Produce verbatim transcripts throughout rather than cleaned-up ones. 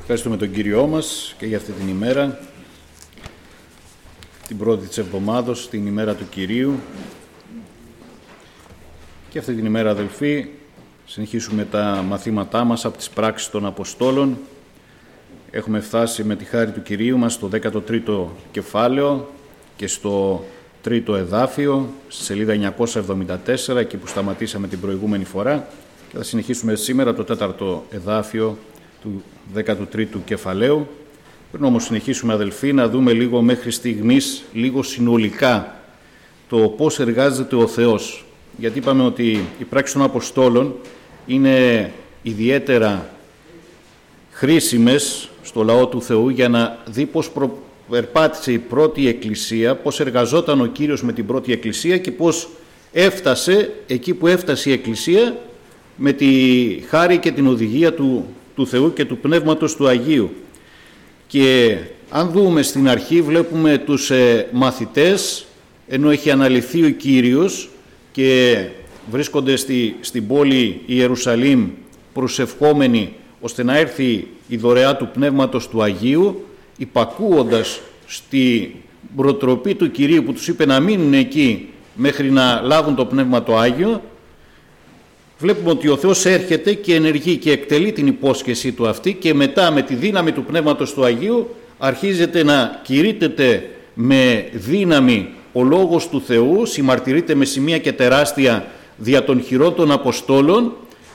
Ευχαριστούμε τον Κύριό μας και για αυτή την ημέρα, την πρώτη της εβδομάδος, την ημέρα του Κυρίου. Και αυτή την ημέρα, αδελφοί, συνεχίσουμε τα μαθήματά μας από τις πράξεις των Αποστόλων. Έχουμε φτάσει με τη χάρη του Κυρίου μας στο δέκατο τρίτο κεφάλαιο και στο τρίτο εδάφιο, στη σελίδα εννιακόσια εβδομήντα τέσσερα, εκεί που σταματήσαμε την προηγούμενη φορά, και θα συνεχίσουμε σήμερα το τέταρτο εδάφιο του δέκατου τρίτου κεφαλαίου. Πριν όμως συνεχίσουμε, αδελφοί, να δούμε λίγο μέχρι στιγμής, λίγο συνολικά, το πώς εργάζεται ο Θεός. Γιατί είπαμε ότι οι πράξεις των Αποστόλων είναι ιδιαίτερα χρήσιμες στο λαό του Θεού για να δει πώς περπάτησε η πρώτη Εκκλησία, πώς εργαζόταν ο Κύριος με την πρώτη Εκκλησία και πώς έφτασε εκεί που έφτασε η Εκκλησία με τη χάρη και την οδηγία του, του Θεού και του Πνεύματος του Αγίου. Και αν δούμε στην αρχή, βλέπουμε τους ε, μαθητές, ενώ έχει αναλυθεί ο Κύριος και βρίσκονται στη, στην πόλη Ιερουσαλήμ προσευχόμενοι ώστε να έρθει η δωρεά του Πνεύματος του Αγίου, υπακούοντας στη προτροπή του Κυρίου που τους είπε να μείνουν εκεί μέχρι να λάβουν το Πνεύμα το Άγιο. Βλέπουμε ότι ο Θεός έρχεται και ενεργεί και εκτελεί την υπόσχεσή του αυτή και μετά με τη δύναμη του Πνεύματος του Αγίου αρχίζεται να κηρύττεται με δύναμη ο Λόγος του Θεού, συμμαρτυρείται με σημεία και τεράστια δια των χειρών των Αποστόλων,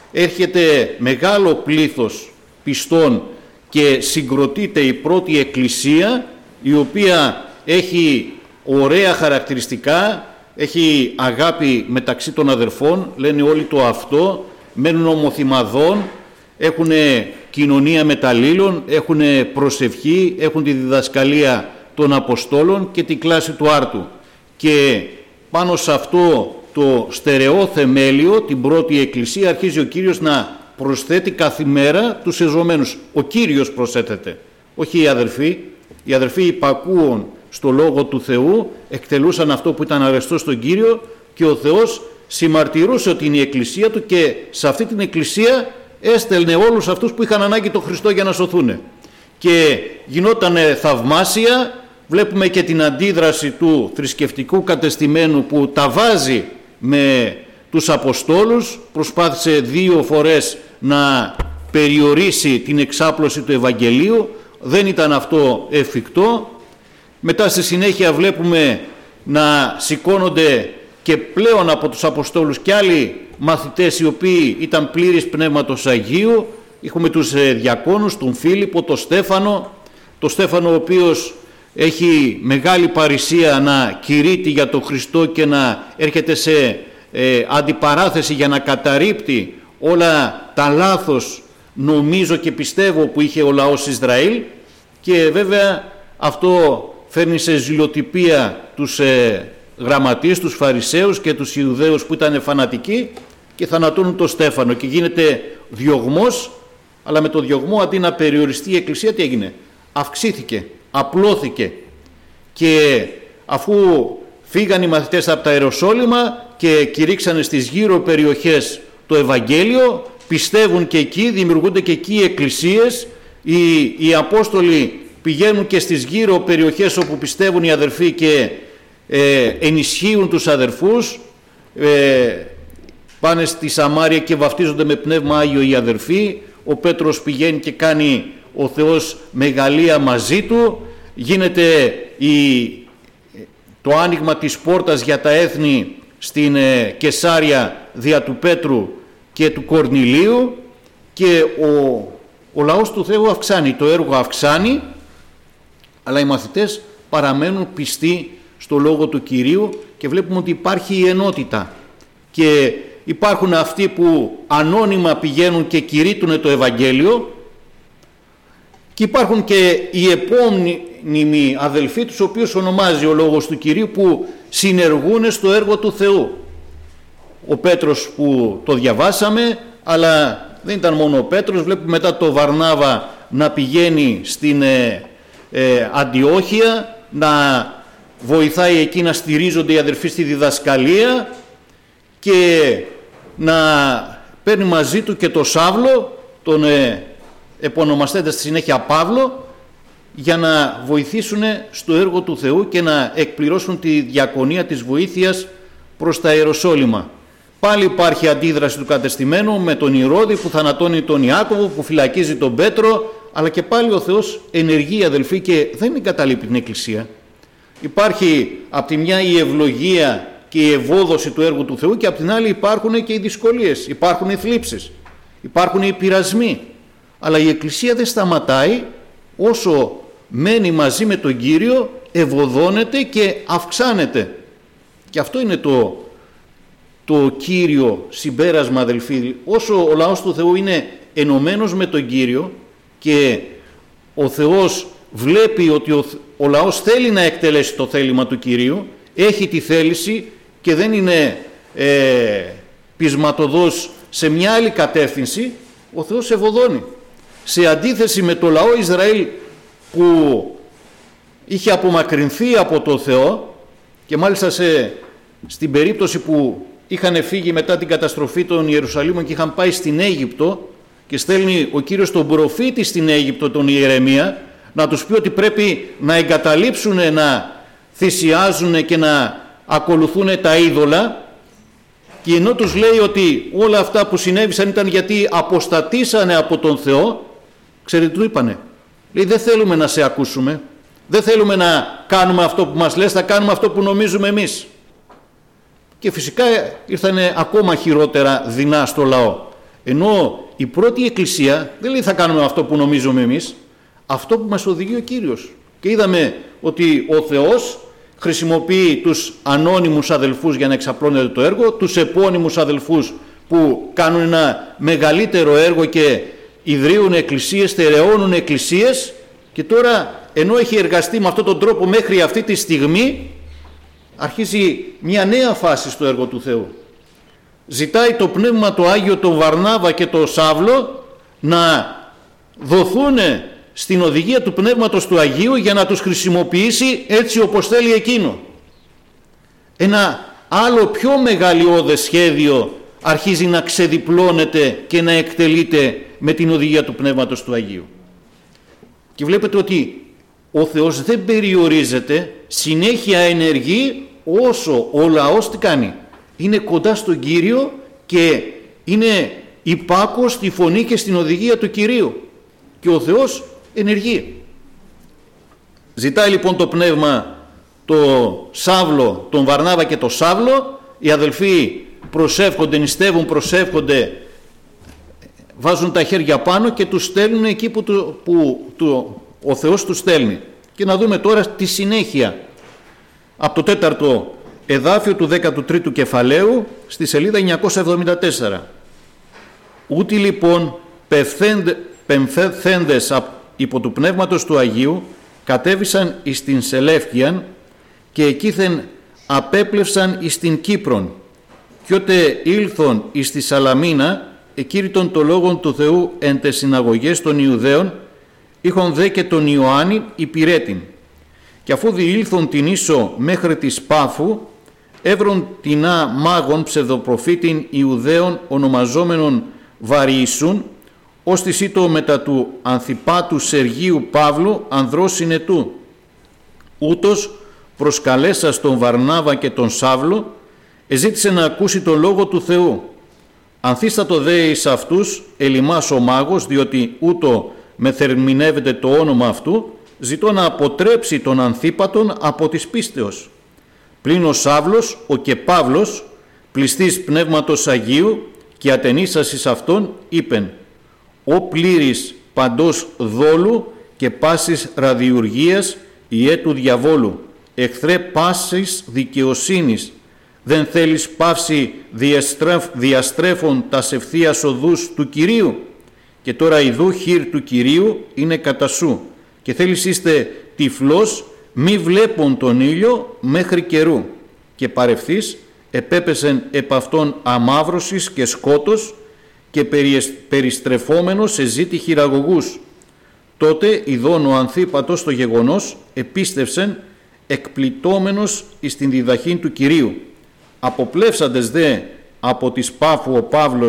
έρχεται μεγάλο πλήθος πιστών και συγκροτείται η πρώτη Εκκλησία, η οποία έχει ωραία χαρακτηριστικά, έχει αγάπη μεταξύ των αδερφών, λένε όλοι το αυτό, μένουν ομοθυμαδών, έχουν κοινωνία μεταλλήλων, έχουν προσευχή, έχουν τη διδασκαλία των Αποστόλων και την κλάση του άρτου. Και πάνω σε αυτό το στερεό θεμέλιο, την πρώτη Εκκλησία, αρχίζει ο Κύριος να προσθέτει κάθε μέρα τους εζωμένους. Ο Κύριος προσθέτεται, όχι οι αδερφοί. Οι αδερφοί υπακούουν στο Λόγο του Θεού, εκτελούσαν αυτό που ήταν αρεστό στον Κύριο και ο Θεός συμμαρτυρούσε ότι είναι η Εκκλησία του και σε αυτή την Εκκλησία έστελνε όλους αυτούς που είχαν ανάγκη τον Χριστό για να σωθούν. Και γινόταν θαυμάσια. Βλέπουμε και την αντίδραση του θρησκευτικού κατεστημένου που τα βάζει με τους Αποστόλους, προσπάθησε δύο φορές να περιορίσει την εξάπλωση του Ευαγγελίου, δεν ήταν αυτό εφικτό. Μετά στη συνέχεια βλέπουμε να σηκώνονται και πλέον από τους Αποστόλους και άλλοι μαθητές οι οποίοι ήταν πλήρης Πνεύματος Αγίου. Έχουμε τους διακόνους, τον Φίλιππο, τον Στέφανο, τον Στέφανο ο οποίος έχει μεγάλη παρησία να κηρύττει για τον Χριστό και να έρχεται σε ε, αντιπαράθεση για να καταρρίπτει όλα τα λάθος, νομίζω και πιστεύω, που είχε ο λαός Ισραήλ, και βέβαια αυτό φέρνει σε ζηλοτυπία τους ε, γραμματείς, τους Φαρισαίους και τους Ιουδαίους που ήταν φανατικοί και θανατώνουν τον Στέφανο και γίνεται διωγμός, αλλά με το διωγμό αντί να περιοριστεί η Εκκλησία, τι έγινε? Αυξήθηκε, απλώθηκε, και αφού φύγαν οι μαθητές από τα Ιεροσόλυμα και κηρύξανε στις γύρω περιοχές το Ευαγγέλιο, πιστεύουν και εκεί, δημιουργούνται και εκεί εκκλησίες, οι, οι Απόστολοι πηγαίνουν και στις γύρω περιοχές όπου πιστεύουν οι αδερφοί και ε, ενισχύουν τους αδερφούς, ε, πάνε στη Σαμάρια και βαφτίζονται με Πνεύμα Άγιο οι αδερφοί, ο Πέτρος πηγαίνει και κάνει ο Θεός μεγαλεία μαζί του, γίνεται η, το άνοιγμα της πόρτας για τα έθνη στην ε, Κεσάρια δια του Πέτρου και του Κορνηλίου, και ο, ο λαός του Θεού αυξάνει, το έργο αυξάνει, αλλά οι μαθητές παραμένουν πιστοί στο Λόγο του Κυρίου και βλέπουμε ότι υπάρχει η ενότητα και υπάρχουν αυτοί που ανώνυμα πηγαίνουν και κηρύττουν το Ευαγγέλιο, και υπάρχουν και οι επώνυμοι αδελφοί τους οποίους ονομάζει ο Λόγος του Κυρίου, που συνεργούν στο έργο του Θεού. Ο Πέτρος που το διαβάσαμε, αλλά δεν ήταν μόνο ο Πέτρος, βλέπουμε μετά το Βαρνάβα να πηγαίνει στην ε, ε, Αντιόχεια, να βοηθάει εκεί να στηρίζονται οι αδερφοί στη διδασκαλία και να παίρνει μαζί του και το Σάβλο, τον ε, επωνομαστέντας στη συνέχεια Παύλο, για να βοηθήσουν στο έργο του Θεού και να εκπληρώσουν τη διακονία της βοήθειας προς τα Ιεροσόλυμα. Πάλι υπάρχει αντίδραση του κατεστημένου με τον Ηρώδη που θανατώνει τον Ιάκωβο, που φυλακίζει τον Πέτρο, αλλά και πάλι ο Θεός ενεργεί, αδελφοί, και δεν εγκαταλείπει την Εκκλησία. Υπάρχει από τη μια η ευλογία και η ευόδοση του έργου του Θεού, και από την άλλη υπάρχουν και οι δυσκολίες, υπάρχουν οι θλίψεις, υπάρχουν οι πειρασμοί. Αλλά η Εκκλησία δεν σταματάει όσο μένει μαζί με τον Κύριο, ευωδώνεται και αυξάνεται. Και αυτό είναι το, το κύριο συμπέρασμα, αδελφοί. Όσο ο λαός του Θεού είναι ενωμένος με τον Κύριο και ο Θεός βλέπει ότι ο, ο λαός θέλει να εκτελέσει το θέλημα του Κυρίου, έχει τη θέληση και δεν είναι ε, πεισματοδός σε μια άλλη κατεύθυνση, ο Θεός ευωδώνει. Σε αντίθεση με το λαό Ισραήλ που είχε απομακρυνθεί από το Θεό, και μάλιστα σε, στην περίπτωση που είχαν φύγει μετά την καταστροφή των Ιερουσαλήμων και είχαν πάει στην Αίγυπτο, και στέλνει ο Κύριος τον προφήτη στην Αίγυπτο, τον Ιερεμία, να τους πει ότι πρέπει να εγκαταλείψουν να θυσιάζουν και να ακολουθούν τα είδωλα, και ενώ τους λέει ότι όλα αυτά που συνέβησαν ήταν γιατί αποστατήσανε από τον Θεό, ξέρετε τι του είπανε? Λέει, δεν θέλουμε να σε ακούσουμε, δεν θέλουμε να κάνουμε αυτό που μας λες, θα κάνουμε αυτό που νομίζουμε εμείς. Και φυσικά ήρθαν ακόμα χειρότερα δεινά στο λαό. Ενώ η πρώτη Εκκλησία δεν λέει θα κάνουμε αυτό που νομίζουμε εμείς, αυτό που μας οδηγεί ο Κύριος. Και είδαμε ότι ο Θεός χρησιμοποιεί τους ανώνυμους αδελφούς για να εξαπλώνεται το έργο, τους επώνυμους αδελφούς που κάνουν ένα μεγαλύτερο έργο και ιδρύουν εκκλησίες, στερεώνουν εκκλησίες, και τώρα ενώ έχει εργαστεί με αυτόν τον τρόπο μέχρι αυτή τη στιγμή, αρχίζει μια νέα φάση στο έργο του Θεού. Ζητάει το Πνεύμα το Άγιο τον Βαρνάβα και τον Σάβλο να δοθούν στην οδηγία του Πνεύματος του Αγίου για να τους χρησιμοποιήσει έτσι όπως θέλει εκείνο. Ένα άλλο πιο μεγαλειώδες σχέδιο αρχίζει να ξεδιπλώνεται και να εκτελείται με την οδηγία του Πνεύματος του Αγίου. Και βλέπετε ότι ο Θεός δεν περιορίζεται, συνέχεια ενεργεί όσο ο λαός τι κάνει? Είναι κοντά στον Κύριο και είναι υπάκουος στη φωνή και στην οδηγία του Κυρίου, και ο Θεός ενεργεί. Ζητάει λοιπόν το Πνεύμα το Σάβλο, τον Βαρνάβα και το Σάβλο, οι αδελφοί προσεύχονται, νηστεύουν, προσεύχονται, βάζουν τα χέρια πάνω και τους στέλνουν εκεί που, του, που του, ο Θεός τους στέλνει. Και να δούμε τώρα τη συνέχεια από το τέταρτο εδάφιο του δέκατου τρίτου κεφαλαίου στη σελίδα εννιακόσια εβδομήντα τέσσερα. Ούτι λοιπόν πεμφθέντες υπό του Πνεύματος του Αγίου κατέβησαν εις την Σελεύκιαν, και εκείθεν απέπλευσαν εις την Κύπρον, κι ότε ήλθον εις τη Σαλαμίνα εκήρυτον το λόγον του Θεού εν τες συναγωγές των Ιουδαίων, είχον δε και τον Ιωάννη υπηρέτην. Και αφού διήλθον την ίσο μέχρι της Πάφου, έβρον τεινά μάγων ψευδοπροφήτην Ιουδαίων ονομαζόμενων Βαριησούν, ως της ήτο μετά του Ανθιπάτου Σεργίου Παύλου ανδρός συνετού. Ούτως προσκαλέσας τον Βαρνάβα και τον Σάβλο, εζήτησε να ακούσει το λόγο του Θεού. Ανθίστατο δε εις αυτούς Ελιμάς ο μάγος, διότι ούτω μεθερμινεύεται το όνομα αυτού, ζητώ να αποτρέψει τον Ανθίπατον από της πίστεως. Πλην ο Σάβλος, ο και Παύλος, πληστής Πνεύματος Αγίου και ατενίσας εις αυτόν, είπεν: «Ο πλήρης παντός δόλου και πάσης ραδιουργίας ιέ του διαβόλου, εχθρέ πάσης δικαιοσύνης, δεν θέλεις παύση διαστρέφ, διαστρέφων τας ευθείας οδούς του Κυρίου, και τώρα ιδού χείρ του Κυρίου είναι κατά σου, και θέλεις είστε τυφλός μη βλέπουν τον ήλιο μέχρι καιρού». Και παρευθείς επέπεσεν επ' αυτόν αμαύρωσης και σκότος, και περιστρεφόμενος εζήτη χειραγωγούς. Τότε ειδών ο Ανθίπατος το γεγονός επίστευσεν εκπληττόμενος εις την διδαχήν του Κυρίου. Αποπλεύσαντες δε από της Πάφου ο Παύλος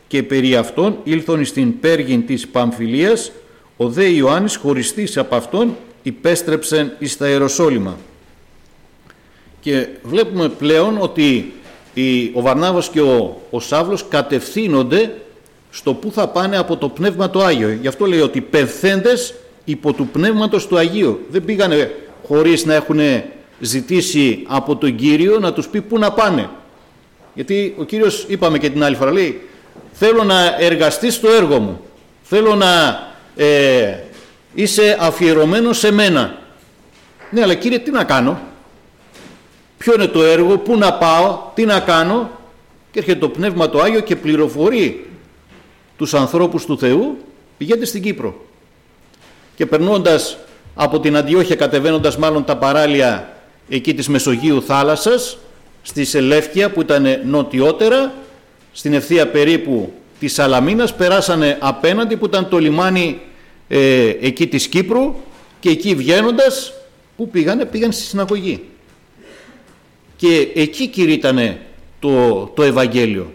και περί αυτών ήλθον στην πέργην της Παμφιλίας, ο δε Ιωάννης χωριστής από αυτόν υπέστρεψεν εις τα Ιεροσόλυμα. Και βλέπουμε πλέον ότι ο Βαρνάβας και ο, ο Σαύλος κατευθύνονται στο που θα πάνε από το Πνεύμα το Άγιο. Γι' αυτό λέει ότι πενθέντες υπό του Πνεύματος του Αγίου. Δεν πήγανε χωρίς να έχουν ζητήσει από τον Κύριο να τους πει πού να πάνε. Γιατί ο Κύριος, είπαμε και την άλλη φορά, λέει θέλω να εργαστείς στο έργο μου, θέλω να ε, είσαι αφιερωμένος σε μένα. Ναι, αλλά Κύριε, τι να κάνω, ποιο είναι το έργο, πού να πάω, τι να κάνω? Και έρχεται το Πνεύμα το Άγιο και πληροφορεί τους ανθρώπους του Θεού, πηγαίνετε στην Κύπρο. Και περνώντας από την Αντιόχεια, κατεβαίνοντας μάλλον τα παράλια εκεί της Μεσογείου θάλασσας, στη Σελεύκια που ήταν νοτιότερα, στην ευθεία περίπου της Σαλαμίνας, περάσανε απέναντι που ήταν το λιμάνι ε, εκεί της Κύπρου, και εκεί βγαίνοντας, που πήγανε, πήγαν στη συναγωγή. Και εκεί κηρύττανε το, το Ευαγγέλιο.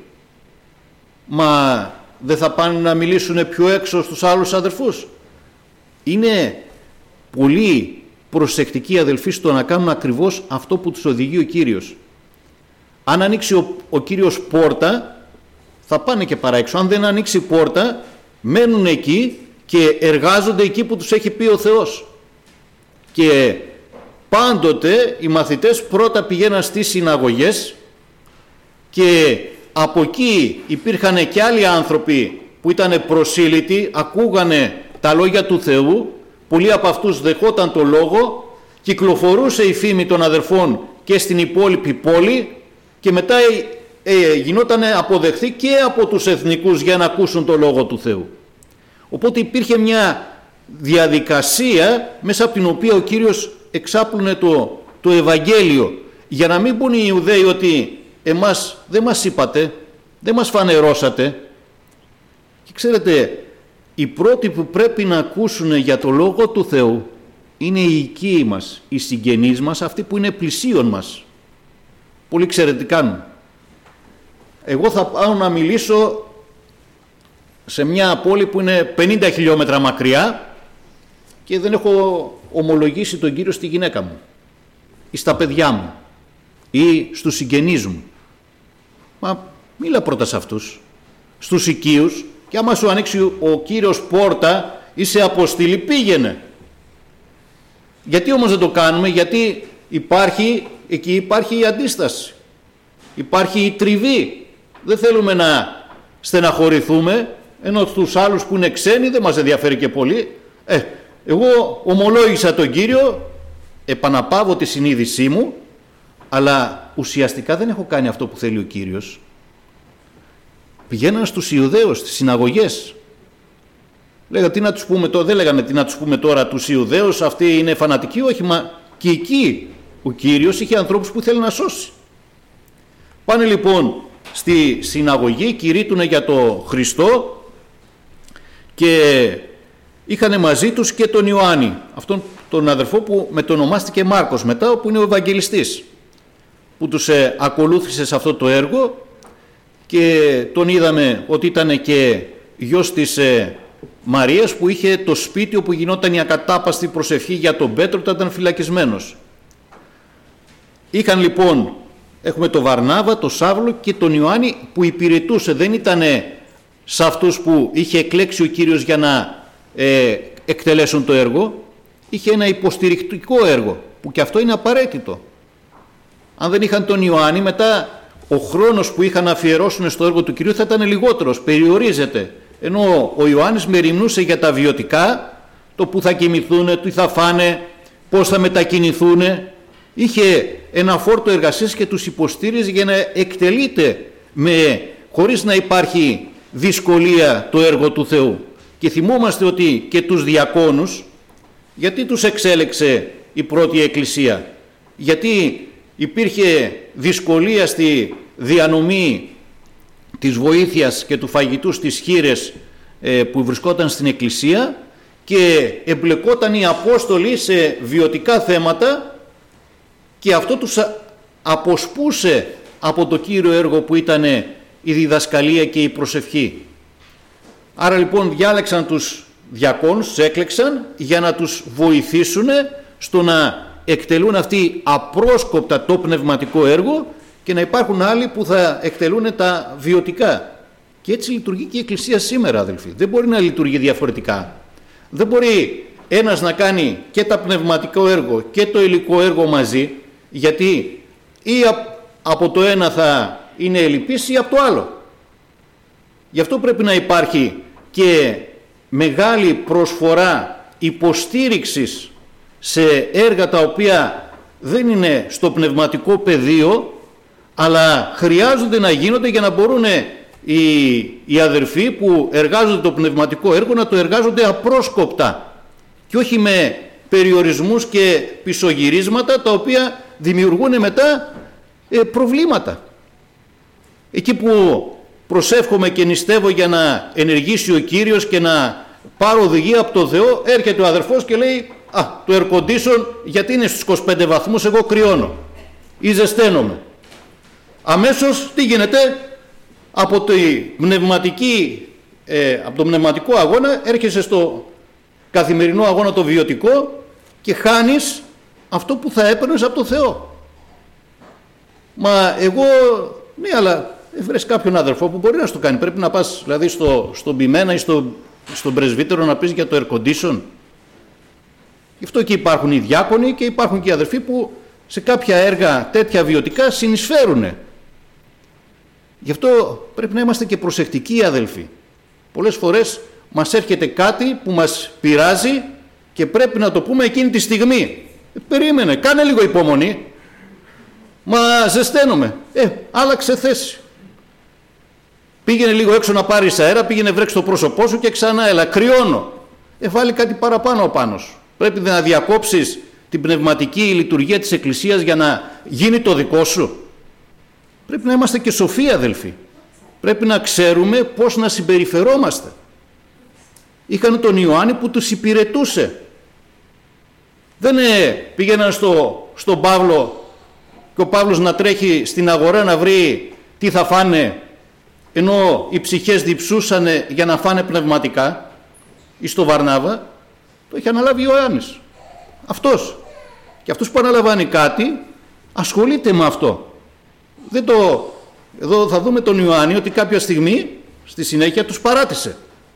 Μα δεν θα πάνε να μιλήσουν πιο έξω στους άλλους αδερφούς? Είναι πολύ προσεκτικοί αδελφοί στο να κάνουν ακριβώς αυτό που τους οδηγεί ο Κύριος. Αν ανοίξει ο, ο Κύριος πόρτα, θα πάνε και παραέξω. Αν δεν ανοίξει πόρτα, μένουν εκεί και εργάζονται εκεί που τους έχει πει ο Θεός. Και πάντοτε οι μαθητές πρώτα πηγαίναν στις συναγωγές, και από εκεί υπήρχαν και άλλοι άνθρωποι που ήταν προσήλυτοι, ακούγανε τα λόγια του Θεού, πολλοί από αυτούς δεχόταν το λόγο, κυκλοφορούσε η φήμη των αδερφών και στην υπόλοιπη πόλη, και μετά ε, γινόταν αποδεχθεί και από τους εθνικούς για να ακούσουν το λόγο του Θεού. Οπότε υπήρχε μια διαδικασία μέσα από την οποία ο Κύριος εξάπλωνε το, το Ευαγγέλιο, για να μην πούν οι Ιουδαίοι ότι εμάς δεν μας είπατε, δεν μας φανερώσατε. Και ξέρετε, οι πρώτοι που πρέπει να ακούσουν για το Λόγο του Θεού είναι οι οικοί μας, οι συγγενείς μας, αυτοί που είναι πλησίον μας. Πολύ ξέρετε τι κάνουν. Εγώ θα πάω να μιλήσω σε μια πόλη που είναι πενήντα χιλιόμετρα μακριά και δεν έχω ομολογήσει τον Κύριο στη γυναίκα μου ή στα παιδιά μου ή στους συγγενείς μου. Μα μίλα πρώτα σε αυτούς, στους οικείους, και άμα σου ανοίξει ο Κύριος πόρτα, είσαι αποστήλη, πήγαινε. Γιατί όμως δεν το κάνουμε? Γιατί υπάρχει, εκεί υπάρχει η αντίσταση, υπάρχει η τριβή. Δεν θέλουμε να στεναχωρηθούμε, ενώ τους άλλους που είναι ξένοι δεν μας ενδιαφέρει και πολύ. Ε, εγώ ομολόγησα τον Κύριο, επαναπαύω τη συνείδησή μου, αλλά ουσιαστικά δεν έχω κάνει αυτό που θέλει ο Κύριος. Πηγαίναν στους Ιουδαίους, στις συναγωγές. Λέγα, τι να τους πούμε τώρα, δεν λέγανε τι να τους πούμε τώρα τους Ιουδαίους, αυτοί είναι φανατικοί, όχι, μα και εκεί ο Κύριος είχε ανθρώπους που θέλει να σώσει. Πάνε λοιπόν στη συναγωγή, κηρύττουνε για το Χριστό, και είχαν μαζί τους και τον Ιωάννη, αυτόν τον αδερφό που μετονομάστηκε Μάρκος μετά, που είναι ο Ευαγγελιστής, που τους ε, ακολούθησε σε αυτό το έργο, και τον είδαμε ότι ήταν και γιος της ε, Μαρίας, που είχε το σπίτι όπου γινόταν η ακατάπαστη προσευχή για τον Πέτρο όταν ήταν φυλακισμένος. Είχαν λοιπόν, έχουμε τον Βαρνάβα, τον Σαύλο και τον Ιωάννη που υπηρετούσε, δεν ήταν σε αυτούς που είχε εκλέξει ο Κύριος για να ε, εκτελέσουν το έργο. Είχε ένα υποστηρικτικό έργο που και αυτό είναι απαραίτητο. Αν δεν είχαν τον Ιωάννη, μετά ο χρόνος που είχαν να αφιερώσουν στο έργο του Κυρίου θα ήταν λιγότερος, περιορίζεται. Ενώ ο Ιωάννης μεριμνούσε για τα βιωτικά, το που θα κοιμηθούν, τι θα φάνε, πώς θα μετακινηθούν. Είχε ένα φόρτο εργασίας και τους υποστήριζε για να εκτελείται με, χωρίς να υπάρχει δυσκολία το έργο του Θεού. Και θυμόμαστε ότι και τους διακόνους, γιατί τους εξέλεξε η πρώτη εκκλησία? Γιατί υπήρχε δυσκολία στη διανομή της βοήθειας και του φαγητού στις χήρες ε, που βρισκόταν στην εκκλησία, και εμπλεκόταν οι Απόστολοι σε βιωτικά θέματα, και αυτό τους αποσπούσε από το κύριο έργο που ήταν η διδασκαλία και η προσευχή. Άρα λοιπόν διάλεξαν τους διακόνους, τους έκλεξαν για να τους βοηθήσουν στο να εκτελούν αυτοί απρόσκοπτα το πνευματικό έργο και να υπάρχουν άλλοι που θα εκτελούν τα βιωτικά. Και έτσι λειτουργεί και η Εκκλησία σήμερα, αδελφοί. Δεν μπορεί να λειτουργεί διαφορετικά. Δεν μπορεί ένας να κάνει και τα πνευματικό έργο και το υλικό έργο μαζί, γιατί ή από το ένα θα είναι ελλειπής ή από το άλλο. Γι' αυτό πρέπει να υπάρχει και μεγάλη προσφορά υποστήριξης σε έργα τα οποία δεν είναι στο πνευματικό πεδίο, αλλά χρειάζονται να γίνονται για να μπορούν οι, οι αδερφοί που εργάζονται το πνευματικό έργο να το εργάζονται απρόσκοπτα και όχι με περιορισμούς και πισωγυρίσματα τα οποία δημιουργούν μετά ε, προβλήματα. Εκεί που προσεύχομαι και νηστεύω για να ενεργήσει ο Κύριος και να πάρω οδηγία από το Θεό, έρχεται ο αδερφός και λέει «Α, το air condition γιατί είναι στους είκοσι πέντε βαθμούς, εγώ κρυώνω ή ζεσταίνομαι». Αμέσως τι γίνεται? Από, το πνευματική, ε, από το πνευματικό αγώνα έρχεσαι στο καθημερινό αγώνα το βιωτικό και χάνεις αυτό που θα έπαιρνες από το Θεό. Μα εγώ, ναι, αλλά βρες κάποιον αδερφό που μπορεί να στο κάνει. Πρέπει να πας δηλαδή στο, στον ποιμένα ή στο, στον πρεσβύτερο να πεις για το air condition. Γι' αυτό και υπάρχουν οι διάκονοι και υπάρχουν και οι αδερφοί που σε κάποια έργα τέτοια βιωτικά συνεισφέρουν. Γι' αυτό πρέπει να είμαστε και προσεκτικοί, αδελφοί. Πολλές φορές μας έρχεται κάτι που μας πειράζει και πρέπει να το πούμε εκείνη τη στιγμή. Ε, περίμενε, κάνε λίγο υπομονή. Μα ζεσταίνομαι. Ε, άλλαξε θέση. Πήγαινε λίγο έξω να πάρεις αέρα, πήγαινε βρέξει το πρόσωπό σου και ξανά έλα, κρυώνω. Ε, βάλει κάτι παραπάνω πάνω σου. Πρέπει να διακόψεις την πνευματική λειτουργία της Εκκλησίας για να γίνει το δικό σου. Πρέπει να είμαστε και σοφοί, αδελφοί. Πρέπει να ξέρουμε πώς να συμπεριφερόμαστε. Είχαν τον Ιωάννη που τους υπηρετούσε. Δεν ε, πήγαιναν στο, στον Παύλο και ο Παύλος να τρέχει στην αγορά να βρει τι θα φάνε, ενώ οι ψυχές διψούσαν για να φάνε πνευματικά, ή στο Βαρνάβα. Το έχει αναλάβει ο Ιωάννης. Αυτός. Και αυτός που αναλαμβάνει κάτι ασχολείται με αυτό. Δεν το... Εδώ θα δούμε τον Ιωάννη ότι κάποια στιγμή στη συνέχεια τους παράτησε.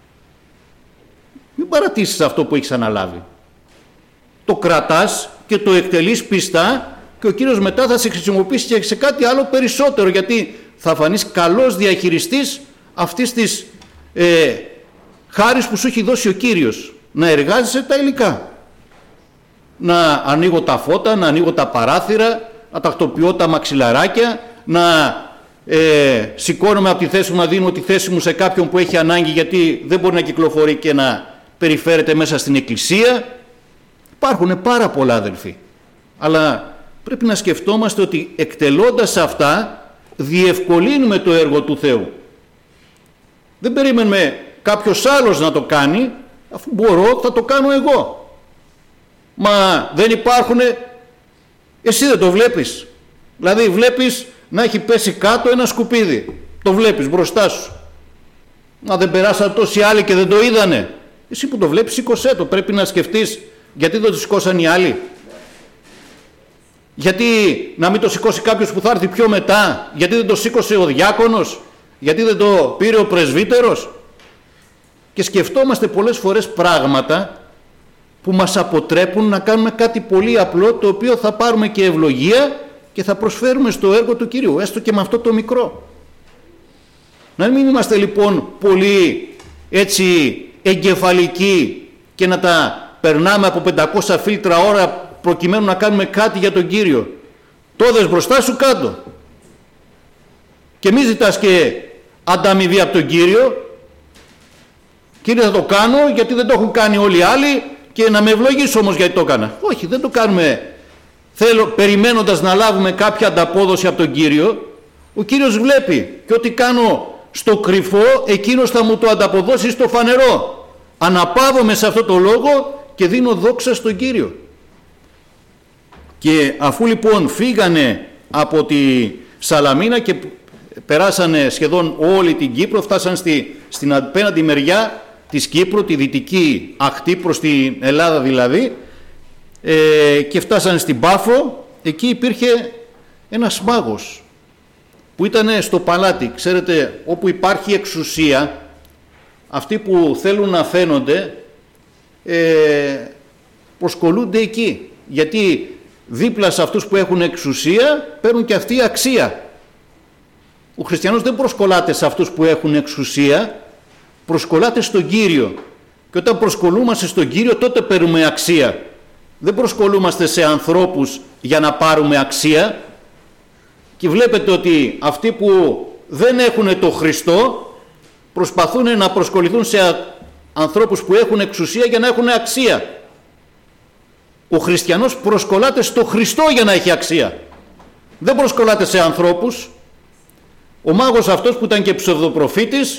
Μην παρατήσεις αυτό που έχεις αναλάβει. Το κρατάς και το εκτελείς πιστά και ο Κύριος μετά θα σε χρησιμοποιήσει και σε κάτι άλλο περισσότερο, γιατί θα φανείς καλός διαχειριστής αυτής της ε, χάρης που σου έχει δώσει ο Κύριος. Να εργάζεσαι τα υλικά. Να ανοίγω τα φώτα, να ανοίγω τα παράθυρα, να τακτοποιώ τα μαξιλαράκια, να ε, σηκώνομαι από τη θέση μου, να δίνω τη θέση μου σε κάποιον που έχει ανάγκη γιατί δεν μπορεί να κυκλοφορεί και να περιφέρεται μέσα στην Εκκλησία. Υπάρχουν πάρα πολλά, αδελφοί. Αλλά πρέπει να σκεφτόμαστε ότι εκτελώντας αυτά διευκολύνουμε το έργο του Θεού. Δεν περιμένουμε κάποιος άλλος να το κάνει, αφού μπορώ θα το κάνω εγώ. Μα δεν υπάρχουν, εσύ δεν το βλέπεις? Δηλαδή βλέπεις να έχει πέσει κάτω ένα σκουπίδι, το βλέπεις μπροστά σου. Μα δεν περάσαν τόσοι άλλοι και δεν το είδανε? Εσύ που το βλέπεις σήκωσέ το. Πρέπει να σκεφτείς γιατί δεν το σηκώσαν οι άλλοι. Γιατί να μην το σηκώσει κάποιος που θα έρθει πιο μετά? Γιατί δεν το σήκωσε ο διάκονος? Γιατί δεν το πήρε ο πρεσβύτερος? Και σκεφτόμαστε πολλές φορές πράγματα που μας αποτρέπουν να κάνουμε κάτι πολύ απλό, το οποίο θα πάρουμε και ευλογία και θα προσφέρουμε στο έργο του Κυρίου, έστω και με αυτό το μικρό. Να μην είμαστε λοιπόν πολύ έτσι εγκεφαλικοί και να τα περνάμε από πεντακόσια φίλτρα ώρα προκειμένου να κάνουμε κάτι για τον Κύριο. Το δες μπροστά σου, κάτω. Και μη ζητάς και ανταμοιβή από τον Κύριο. Κύριε, θα το κάνω γιατί δεν το έχουν κάνει όλοι οι άλλοι και να με ευλογείς όμως γιατί το έκανα. Όχι, δεν το κάνουμε θέλω, περιμένοντας να λάβουμε κάποια ανταπόδοση από τον Κύριο. Ο Κύριος βλέπει και ό,τι κάνω στο κρυφό εκείνος θα μου το ανταποδώσει στο φανερό. Αναπαύομαι σε αυτό το λόγο και δίνω δόξα στον Κύριο. Και αφού λοιπόν φύγανε από τη Σαλαμίνα και περάσανε σχεδόν όλη την Κύπρο, φτάσαν στη, στην απέναντι μεριά της Κύπρου, τη δυτική ακτή προς την Ελλάδα δηλαδή, ε, και φτάσανε στην Πάφο. Εκεί υπήρχε ένας μάγος που ήταν στο παλάτι. Ξέρετε, όπου υπάρχει εξουσία, αυτοί που θέλουν να φαίνονται ε, προσκολούνται εκεί, γιατί δίπλα σε αυτούς που έχουν εξουσία παίρνουν και αυτοί αξία. Ο χριστιανός δεν προσκολάται σε αυτούς που έχουν εξουσία, προσκολάται στον Κύριο, και όταν προσκολούμαστε στον Κύριο τότε παίρνουμε αξία. Δεν προσκολούμαστε σε ανθρώπους για να πάρουμε αξία. Και βλέπετε ότι αυτοί που δεν έχουν το Χριστό προσπαθούν να προσκοληθούν σε ανθρώπους που έχουν εξουσία για να έχουν αξία. Ο χριστιανός προσκολάται στο Χριστό για να έχει αξία. Δεν προσκολάται σε ανθρώπους. Ο μάγος αυτός που ήταν και ψευδοπροφήτης,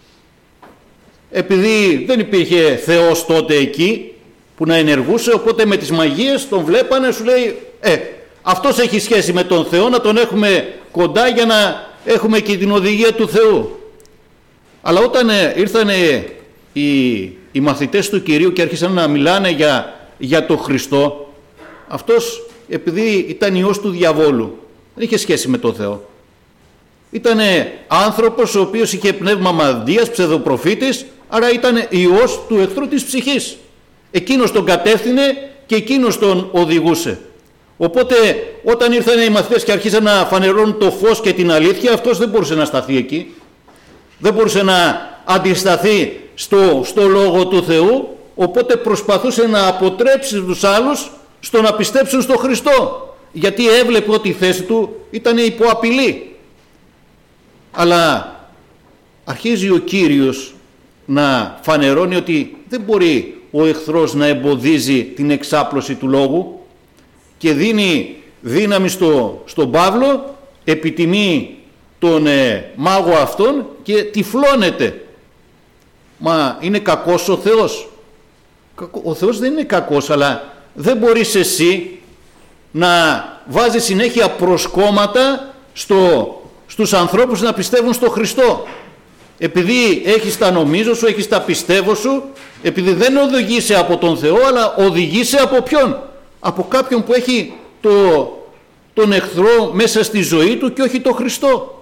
επειδή δεν υπήρχε Θεός τότε εκεί που να ενεργούσε, οπότε με τις μαγείες τον βλέπανε, σου λέει ε, αυτός έχει σχέση με τον Θεό, να τον έχουμε κοντά για να έχουμε και την οδηγία του Θεού. Αλλά όταν ήρθανε οι, οι μαθητές του Κυρίου και άρχισαν να μιλάνε για, για τον Χριστό, αυτός επειδή ήταν ιός του διαβόλου, δεν είχε σχέση με τον Θεό. Ήτανε άνθρωπος ο οποίος είχε πνεύμα μανδύας, ψευδοπροφήτης, άρα ήταν ιός του εχθρού της ψυχής. Εκείνος τον κατεύθυνε και εκείνος τον οδηγούσε. Οπότε όταν ήρθαν οι μαθητές και αρχίσαν να φανερώνουν το φως και την αλήθεια, αυτός δεν μπορούσε να σταθεί εκεί. Δεν μπορούσε να αντισταθεί στο, στο λόγο του Θεού, οπότε προσπαθούσε να αποτρέψει τους άλλους στο να πιστέψουν στο Χριστό, γιατί έβλεπε ότι η θέση του ήταν υπό απειλή. Αλλά αρχίζει ο Κύριος να φανερώνει ότι δεν μπορεί ο εχθρός να εμποδίζει την εξάπλωση του λόγου και δίνει δύναμη στο, στον Παύλο, επιτιμεί τον ε, μάγο αυτόν και τυφλώνεται. Μα είναι κακός ο Θεός? Ο Θεός δεν είναι κακός, αλλά δεν μπορείς εσύ να βάζεις συνέχεια προσκόμματα στο, στους ανθρώπους να πιστεύουν στο Χριστό. Επειδή έχεις τα νομίζω σου, έχεις τα πιστεύω σου, επειδή δεν οδηγείσαι από τον Θεό, αλλά οδηγείσαι από ποιον? Από κάποιον που έχει το, τον εχθρό μέσα στη ζωή του και όχι τον Χριστό.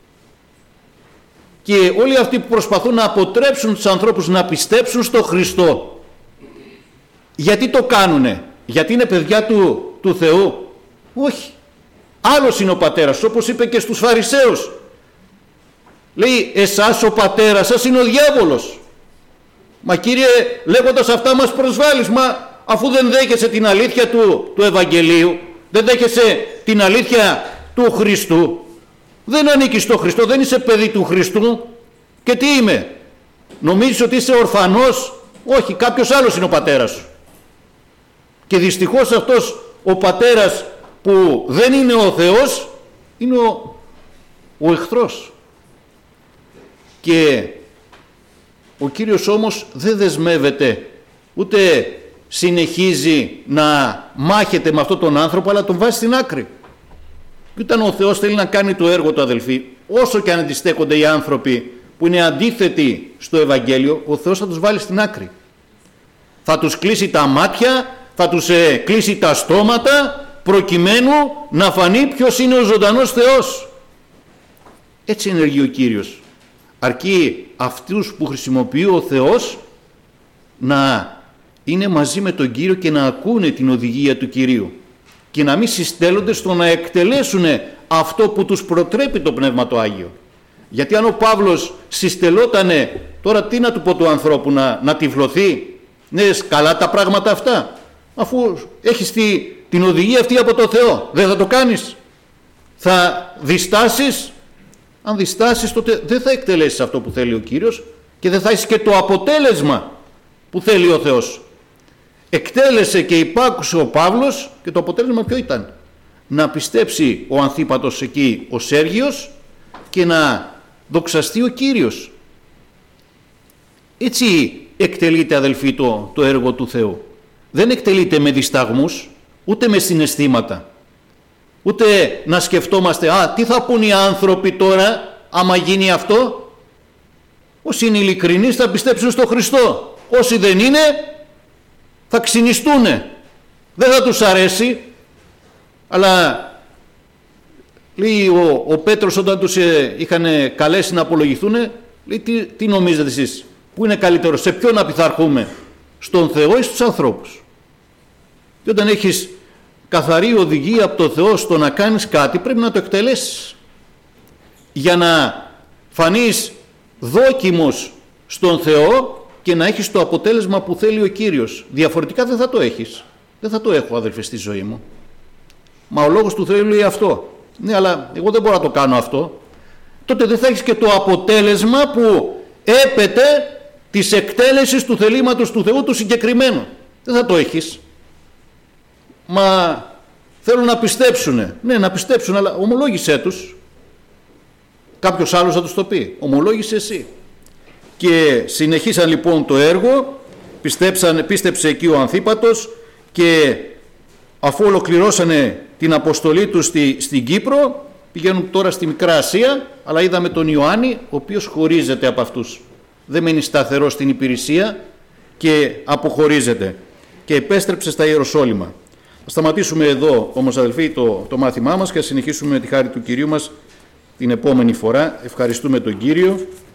Και όλοι αυτοί που προσπαθούν να αποτρέψουν τους ανθρώπους να πιστέψουν στο Χριστό, γιατί το κάνουνε? Γιατί είναι παιδιά του, του Θεού? Όχι. Άλλος είναι ο πατέρας, όπως είπε και στους Φαρισαίους. Λέει, εσάς ο πατέρας σας είναι ο διάβολος. Μα Κύριε, λέγοντας αυτά μας προσβάλλεις, μα αφού δεν δέχεσαι την αλήθεια του, του Ευαγγελίου, δεν δέχεσαι την αλήθεια του Χριστού, δεν ανήκεις στο Χριστό, δεν είσαι παιδί του Χριστού. Και τι είμαι? Νομίζεις ότι είσαι ορφανός? Όχι, κάποιος άλλος είναι ο πατέρας σου. Και δυστυχώς αυτός ο πατέρας που δεν είναι ο Θεός είναι ο, ο εχθρός. Και ο Κύριος όμως δεν δεσμεύεται, ούτε συνεχίζει να μάχεται με αυτόν τον άνθρωπο, αλλά τον βάζει στην άκρη. Και όταν ο Θεός θέλει να κάνει το έργο του, αδελφοί, όσο και αν αντιστέκονται οι άνθρωποι που είναι αντίθετοι στο Ευαγγέλιο, ο Θεός θα τους βάλει στην άκρη. Θα τους κλείσει τα μάτια, θα τους ε, κλείσει τα στόματα, προκειμένου να φανεί ποιος είναι ο ζωντανός Θεός. Έτσι ενεργεί ο Κύριος. Αρκεί αυτούς που χρησιμοποιεί ο Θεός να είναι μαζί με τον Κύριο και να ακούνε την οδηγία του Κυρίου και να μην συστέλλονται στο να εκτελέσουν αυτό που τους προτρέπει το Πνεύμα το Άγιο. Γιατί αν ο Παύλος συστελότανε, τώρα τι να του πω του ανθρώπου, να, να τυφλωθεί? Ναι, καλά τα πράγματα αυτά, αφού έχεις τη, την οδηγία αυτή από το Θεό, δεν θα το κάνεις? Θα διστάσεις? Αν διστάσεις, τότε δεν θα εκτελέσεις αυτό που θέλει ο Κύριος και δεν θα έχεις και το αποτέλεσμα που θέλει ο Θεός. Εκτέλεσε και υπάκουσε ο Παύλος και το αποτέλεσμα ποιο ήταν? Να πιστέψει ο Ανθίπατος εκεί ο Σέργιος και να δοξαστεί ο Κύριος. Έτσι εκτελείται, αδελφοί, το, το έργο του Θεού. Δεν εκτελείται με δισταγμούς, ούτε με συναισθήματα, ούτε να σκεφτόμαστε «Α, τι θα πούν οι άνθρωποι τώρα άμα γίνει αυτό». Όσοι είναι ειλικρινείς θα πιστέψουν στο Χριστό. Όσοι δεν είναι θα ξυνιστούνε. Δεν θα τους αρέσει. Αλλά λέει ο, ο Πέτρος όταν τους ε, είχαν καλέσει να απολογηθούν, λέει τι, τι νομίζετε εσείς, που είναι καλύτερο, σε ποιον να πειθαρχούμε, στον Θεό ή στους ανθρώπους? Και όταν έχεις καθαρή οδηγία από τον Θεό στο να κάνεις κάτι, πρέπει να το εκτελέσεις για να φανείς δόκιμος στον Θεό και να έχεις το αποτέλεσμα που θέλει ο Κύριος. Διαφορετικά δεν θα το έχεις. Δεν θα το έχω, αδελφέ, στη ζωή μου. Μα ο λόγος του Θεού λέει αυτό. Ναι, αλλά εγώ δεν μπορώ να το κάνω αυτό. Τότε δεν θα έχεις και το αποτέλεσμα που έπεται της εκτέλεσης του θελήματος του Θεού του συγκεκριμένου. Δεν θα το έχεις. Μα θέλουν να πιστέψουνε. Ναι, να πιστέψουν, αλλά ομολόγησέ τους. Κάποιος άλλος θα τους το πει. Ομολόγησε εσύ. Και συνεχίσαν λοιπόν το έργο, πιστέψαν, πίστεψε εκεί ο Ανθίπατος και αφού ολοκληρώσανε την αποστολή τους στη, στην Κύπρο, πηγαίνουν τώρα στη Μικρά Ασία, αλλά είδαμε τον Ιωάννη, ο οποίος χωρίζεται από αυτούς. Δεν μένει σταθερός στην υπηρεσία και αποχωρίζεται και επέστρεψε στα Ιεροσόλυμα. Θα σταματήσουμε εδώ όμως, αδελφοί, το, το μάθημά μας και θα συνεχίσουμε με τη χάρη του Κυρίου μας την επόμενη φορά. Ευχαριστούμε τον Κύριο.